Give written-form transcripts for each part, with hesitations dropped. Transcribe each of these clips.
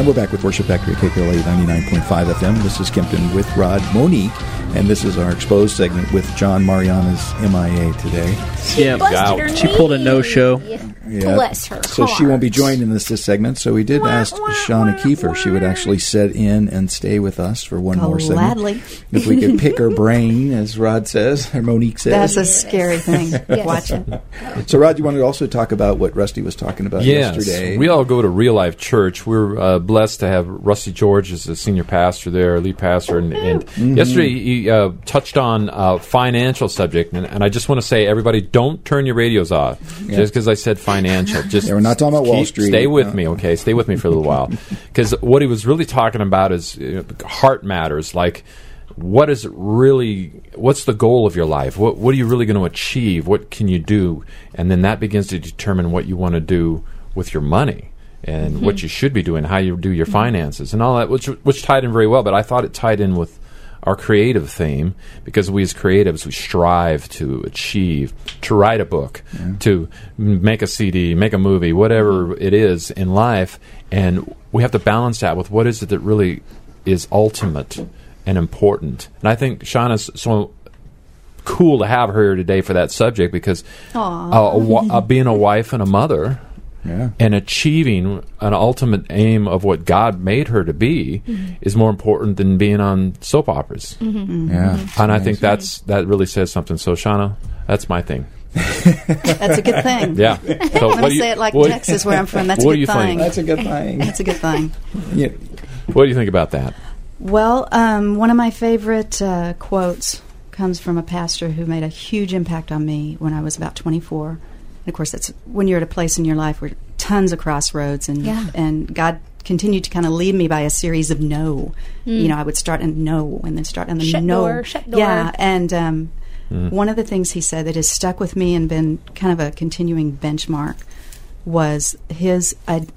we're back with Worship Factory at KKLA 99.5 FM. This is Kempton with Rod, Monique, and this is our Exposed segment with John. Mariana's MIA today. She pulled a no-show. Yeah. Bless her. So she won't be joining in this segment. So we did ask Shauna Kiefer if she would actually sit in and stay with us for one more segment. Gladly. If we could pick her brain, as Rod says, or Monique says. That's a scary thing. Yes. Watch it. So, Rod, you wanted to also talk about what Rusty was talking about yesterday. We all go to Real Life Church. We're blessed to have Rusty George as the senior pastor there, lead pastor. And yesterday he touched on a financial subject. And I just want to say, everybody, don't turn your radios off just because I said financial. Just we're not talking about Wall Street. Stay with me, okay? Stay with me for a little while. Because what he was really talking about is heart matters. Like, what's the goal of your life? What are you really going to achieve? What can you do? And then that begins to determine what you want to do with your money and what you should be doing, how you do your finances and all that, which tied in very well. But I thought it tied in with our creative theme, because we as creatives, we strive to achieve, to write a book, to make a CD, make a movie, whatever it is in life, and we have to balance that with what is it that really is ultimate and important. And I think Shauna's so cool to have her here today for that subject, because being a wife and a mother and achieving an ultimate aim of what God made her to be is more important than being on soap operas. And I think that really says something. So, Shauna, that's my thing. That's a good thing. Yeah. So I'm going to say it like Texas, where I'm from. That's a good thing. That's a good thing. That's a good thing. Yeah. What do you think about that? Well, one of my favorite quotes comes from a pastor who made a huge impact on me when I was about 24. And of course, that's when you're at a place in your life where tons of crossroads, and God continued to kind of lead me by a series of no. You know, I would start in no, and then start on the shut no. Door, shut door. Yeah, and one of the things he said that has stuck with me and been kind of a continuing benchmark was his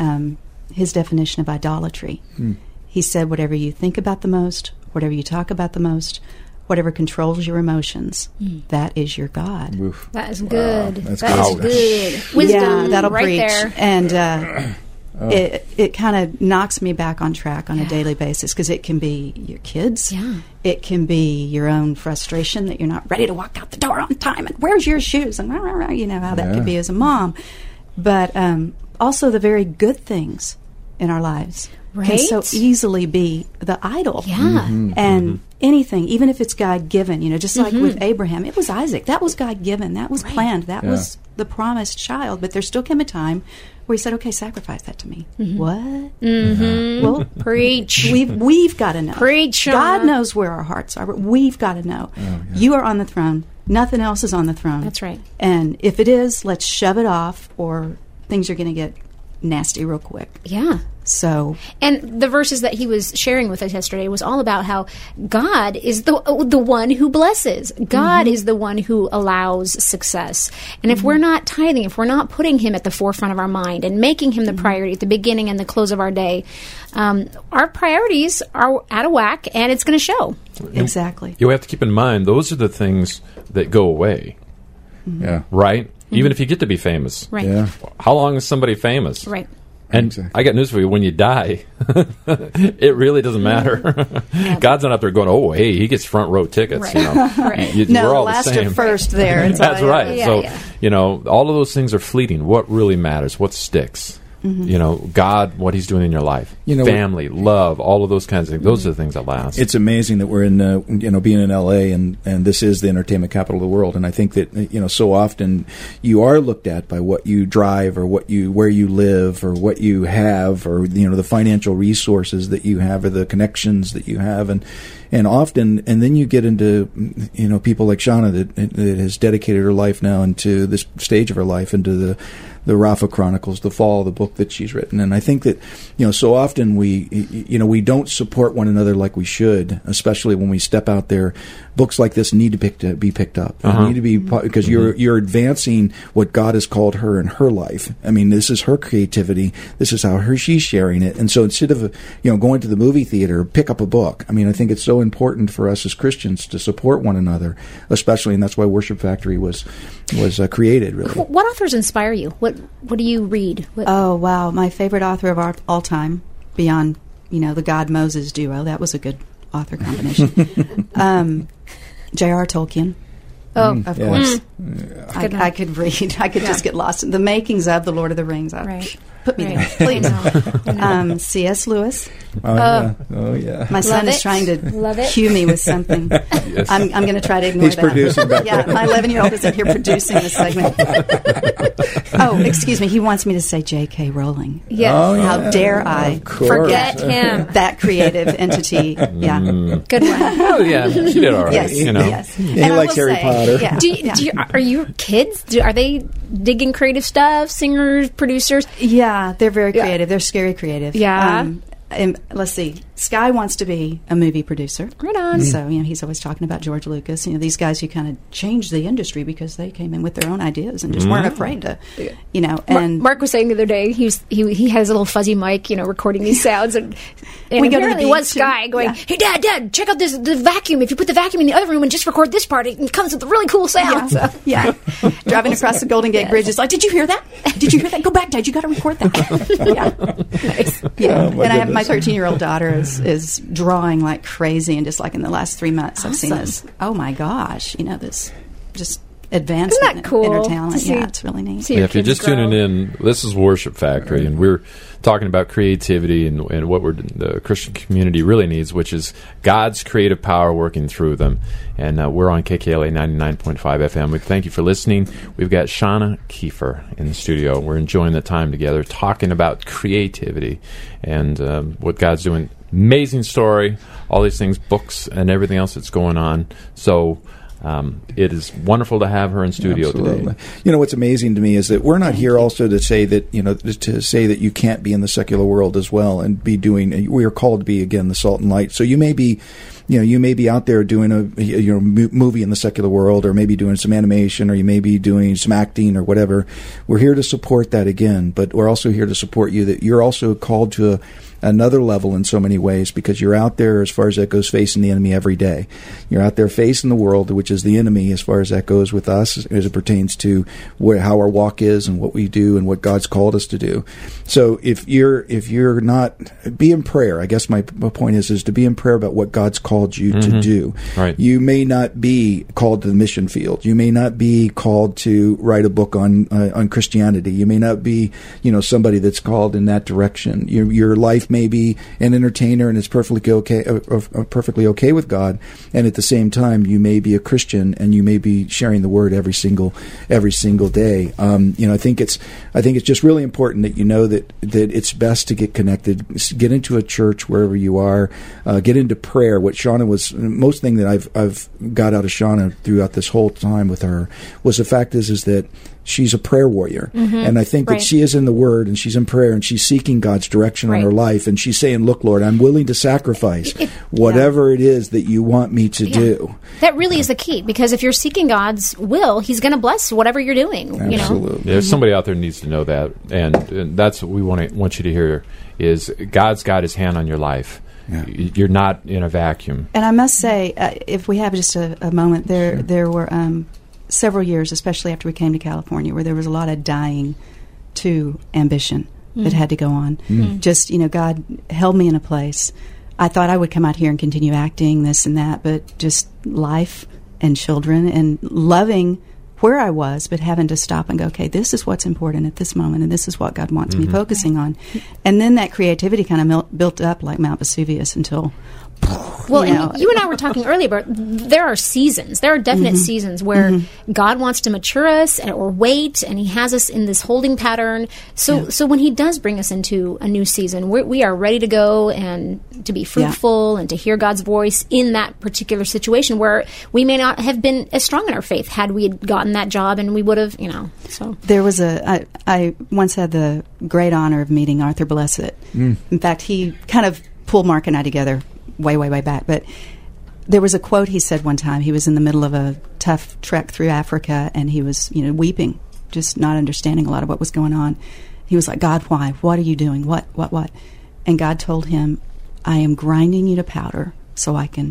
definition of idolatry. He said, whatever you think about the most, whatever you talk about the most, whatever controls your emotions, that is your God. Oof. That is good. Wow, that is good. Wisdom, yeah, that'll right preach. there. And it kind of knocks me back on track on a daily basis, because it can be your kids. It can be your own frustration that you're not ready to walk out the door on time, and where's your shoes, and you know how that can be as a mom. But also the very good things in our lives can so easily be the idol. And anything, even if it's God-given, you know, just like with Abraham, it was Isaac. That was God-given. That was planned. That was the promised child. But there still came a time where he said, okay, sacrifice that to me. What? Well, preach. We've got to know. Preach. God knows where our hearts are, but we've got to know. You are on the throne. Nothing else is on the throne. That's right. And if it is, let's shove it off, or things are going to get nasty real quick. Yeah. So, and the verses that he was sharing with us yesterday was all about how God is the one who blesses. God is the one who allows success. And if we're not tithing, if we're not putting him at the forefront of our mind and making him the priority at the beginning and the close of our day, our priorities are out of whack, and it's going to show. Exactly. You have to keep in mind, those are the things that go away. Right? Even if you get to be famous. Right. Yeah. How long is somebody famous? Right. And I got news for you. When you die, it really doesn't matter. God's not up there going, oh, hey, he gets front row tickets. You know, no, we're all last the same. or first there. That's right. So, you know, all of those things are fleeting. What really matters? What sticks? You know, God, what he's doing in your life, family, love, all of those kinds of things. Those are the things that last. It's amazing that we're in, being in L.A. and this is the entertainment capital of the world. And I think that, so often you are looked at by what you drive or where you live or what you have or, the financial resources that you have or the connections that you have. And often, and then you get into, people like Shauna that has dedicated her life now into this stage of her life, into the Rafa Chronicles, The Fall, the book that she's written. And I think that, so often we don't support one another like we should, especially when we step out there. Books like this need to be picked up. Need to be, because you're advancing what God has called her in her life. I mean, this is her creativity. This is how she's sharing it. And so instead of, going to the movie theater, pick up a book. I mean, I think it's so important for us as Christians to support one another, especially, and that's why Worship Factory was created, really. What authors inspire you? What do you read? Oh, wow. My favorite author of all time beyond, the God-Moses duo. That was a good author combination. J.R. Tolkien. Oh, of course. Yeah. I could read. I could just get lost in the makings of The Lord of the Rings. Put me there, please. C.S. Lewis. Oh yeah. My son is trying to cue me with something. Yes. I'm going to try to ignore He's that. producing back Yeah, my 11-year-old is in here producing this segment. Oh, excuse me. He wants me to say J.K. Rowling. Yes. Oh, yeah. How dare I forget him? That creative entity. Yeah. Good one. Oh, yeah, she did all right. Yes. Yes. He likes Harry Potter. Yeah. Are your kids? Are they digging creative stuff? Singers, producers? Yeah, they're very creative. They're scary creative. Yeah. And let's see. Sky wants to be a movie producer. Right on. So, he's always talking about George Lucas. These guys who kind of changed the industry because they came in with their own ideas and just weren't afraid to, And Mark was saying the other day he has a little fuzzy mic, recording these sounds, and we go to the apparently beach was Sky going, "Hey, Dad, check out the vacuum. If you put the vacuum in the other room and just record this part, it comes with a really cool sound." Yeah. Driving across the Golden Gate Bridge is like, "Did you hear that? Did you hear that? Go back, Dad. You got to record that." Nice. Yeah. And I have my 13-year-old daughter is drawing like crazy, and just like in the last 3 months, I've seen this. Oh my gosh! This just advancement Isn't that cool in her talent. to see? Yeah, it's really neat. If you're just tuning in, this is Worship Factory, and we're talking about creativity and what the Christian community really needs, which is God's creative power working through them. And we're on KKLA 99.5 FM. We thank you for listening. We've got Shauna Kiefer in the studio. We're enjoying the time together, talking about creativity and what God's doing. Amazing story, all these things, books, and everything else that's going on. So it is wonderful to have her in studio today. What's amazing to me is that we're not here also to say that that you can't be in the secular world as well and be doing. We are called to be, again, the salt and light. So you may be. You may be out there doing a movie in the secular world, or maybe doing some animation, or you may be doing some acting or whatever. We're here to support that again, but we're also here to support you that you're also called to another level in so many ways, because you're out there, as far as that goes, facing the enemy every day. You're out there facing the world, which is the enemy, as far as that goes with us, as it pertains to how our walk is and what we do and what God's called us to do. So if you're not, be in prayer. I guess my point is to be in prayer about what God's called you to do. Right. You may not be called to the mission field. You may not be called to write a book on Christianity. You may not be somebody that's called in that direction. Your life may be an entertainer and is perfectly okay with God, and at the same time you may be a Christian and you may be sharing the word every single day. I think it's just really important that you know that it's best to get connected, get into a church wherever you are, get into prayer. What Shauna was, most thing that I've got out of Shauna throughout this whole time with her was the fact is that she's a prayer warrior. And I think that she is in the Word and she's in prayer and she's seeking God's direction on her life. And she's saying, look, Lord, I'm willing to sacrifice whatever it is that you want me to do. That really is the key, because if you're seeking God's will, He's going to bless whatever you're doing. Absolutely. There's somebody out there who needs to know that. And that's what we want you to hear, is God's got His hand on your life. Yeah. You're not in a vacuum. And I must say, if we have just a moment, there were several years, especially after we came to California, where there was a lot of dying to ambition that had to go on. Just, God held me in a place. I thought I would come out here and continue acting, this and that, but just life and children and loving where I was, but having to stop and go, okay, this is what's important at this moment, and this is what God wants me focusing on. And then that creativity kind of built up like Mount Vesuvius until... Well, and you and I were talking earlier about there are seasons. There are definite seasons where God wants to mature us or wait, and He has us in this holding pattern. So when He does bring us into a new season, we are ready to go and to be fruitful and to hear God's voice in that particular situation where we may not have been as strong in our faith had we had gotten that job, and we would have, So there was I once had the great honor of meeting Arthur Blessitt. In fact, he kind of pulled Mark and I together way back, but there was a quote he said one time. He was in the middle of a tough trek through Africa, and he was, weeping, just not understanding a lot of what was going on. He was like, God, why? What are you doing? What? And God told him, I am grinding you to powder so I can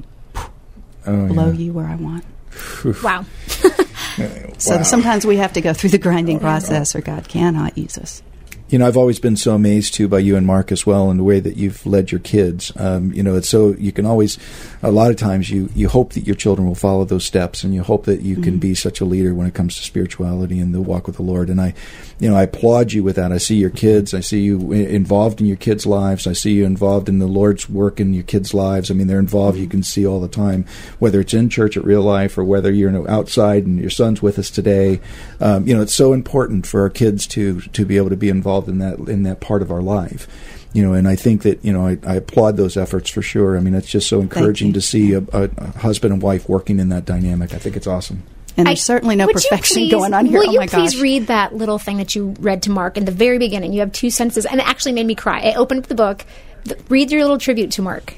blow you where I want. Wow. So sometimes we have to go through the grinding process, or God cannot use us. I've always been so amazed, too, by you and Mark as well, and the way that you've led your kids. It's so, you can always, a lot of times, you hope that your children will follow those steps, and you hope that you can be such a leader when it comes to spirituality and the walk with the Lord. And I applaud you with that. I see your kids. I see you involved in your kids' lives. I see you involved in the Lord's work in your kids' lives. I mean, they're involved, you can see all the time, whether it's in church at Real Life or whether you're outside and your son's with us today. It's so important for our kids to be able to be involved in that part of our life, and I think that I applaud those efforts for sure. I mean, it's just so encouraging to see a husband and wife working in that dynamic. I think it's awesome. And there's certainly no perfection going on here. Will you please read that little thing that you read to Mark in the very beginning? You have 2 sentences, and it actually made me cry. I opened up the book. Read your little tribute to Mark.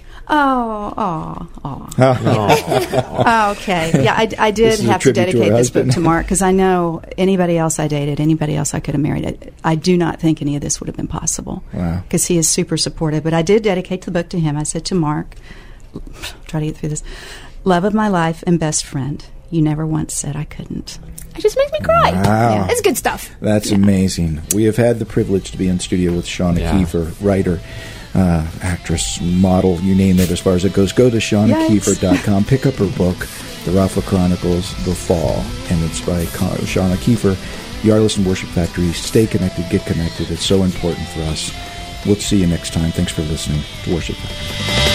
Okay. Yeah, I did have to dedicate this book to Mark, because I know anybody else I dated, anybody else I could have married, I do not think any of this would have been possible. Wow. Because he is super supportive. But I did dedicate the book to him. I said to Mark, try to get through this, love of my life and best friend, you never once said I couldn't. It just makes me cry. Wow. Yeah, it's good stuff. That's amazing. We have had the privilege to be in studio with Shauna Kiefer, writer, actress, model, you name it as far as it goes. Go to ShaunaKiefer.com. Pick up her book, The Rafa Chronicles, The Fall, and it's by Shauna Kiefer. The Arliss and Worship Factory. Stay connected, get connected. It's so important for us. We'll see you next time. Thanks for listening to Worship Factory.